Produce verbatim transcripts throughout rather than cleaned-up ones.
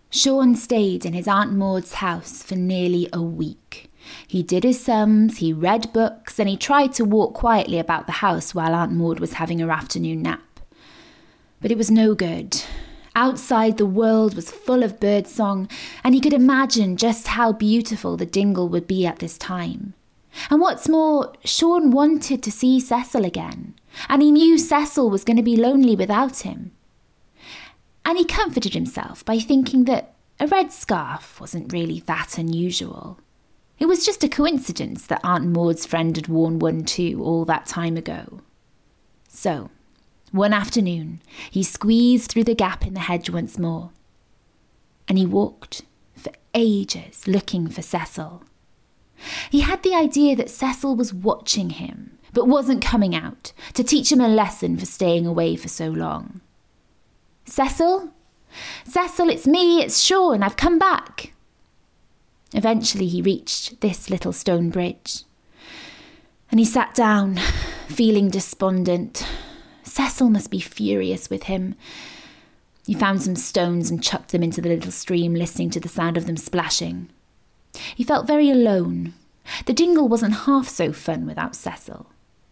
Sean stayed in his Aunt Maud's house for nearly a week. He did his sums, he read books, and he tried to walk quietly about the house while Aunt Maud was having her afternoon nap. But it was no good. Outside, the world was full of birdsong, and he could imagine just how beautiful the dingle would be at this time. And what's more, Sean wanted to see Cecil again, and he knew Cecil was going to be lonely without him. And he comforted himself by thinking that a red scarf wasn't really that unusual. It was just a coincidence that Aunt Maud's friend had worn one too all that time ago. So, one afternoon, he squeezed through the gap in the hedge once more, and he walked for ages looking for Cecil. He had the idea that Cecil was watching him, but wasn't coming out to teach him a lesson for staying away for so long. Cecil? Cecil, it's me, it's Sean, I've come back. Eventually he reached this little stone bridge, and he sat down, feeling despondent. Cecil must be furious with him. He found some stones and chucked them into the little stream, listening to the sound of them splashing. He felt very alone. The dingle wasn't half so fun without Cecil.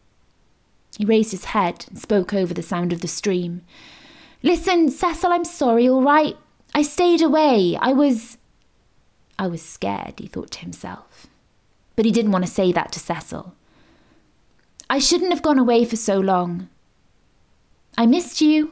He raised his head and spoke over the sound of the stream. Listen, Cecil, I'm sorry, all right? I stayed away. I was... I was scared, he thought to himself. But he didn't want to say that to Cecil. I shouldn't have gone away for so long. I missed you.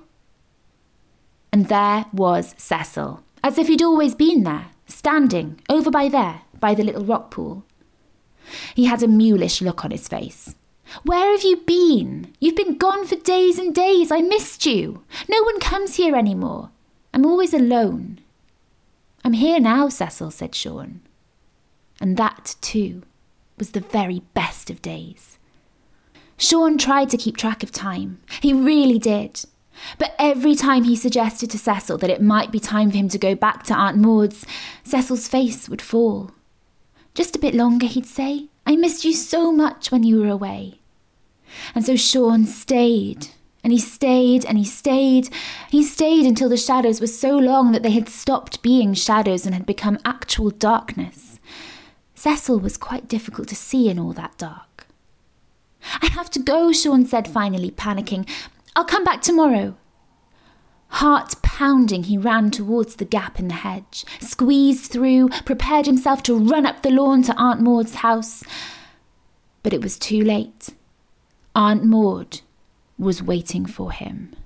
And there was Cecil, as if he'd always been there, standing over by there, by the little rock pool. He had a mulish look on his face. Where have you been? You've been gone for days and days. I missed you. No one comes here anymore. I'm always alone. I'm here now, Cecil, said Sean. And that, too, was the very best of days. Sean tried to keep track of time. He really did. But every time he suggested to Cecil that it might be time for him to go back to Aunt Maud's, Cecil's face would fall. Just a bit longer, he'd say. I missed you so much when you were away. And so Sean stayed, and he stayed, and he stayed. He stayed until the shadows were so long that they had stopped being shadows and had become actual darkness. Cecil was quite difficult to see in all that dark. I have to go, Sean said finally, panicking. I'll come back tomorrow. Heart pounding, he ran towards the gap in the hedge, squeezed through, prepared himself to run up the lawn to Aunt Maud's house. But it was too late. Aunt Maud was waiting for him.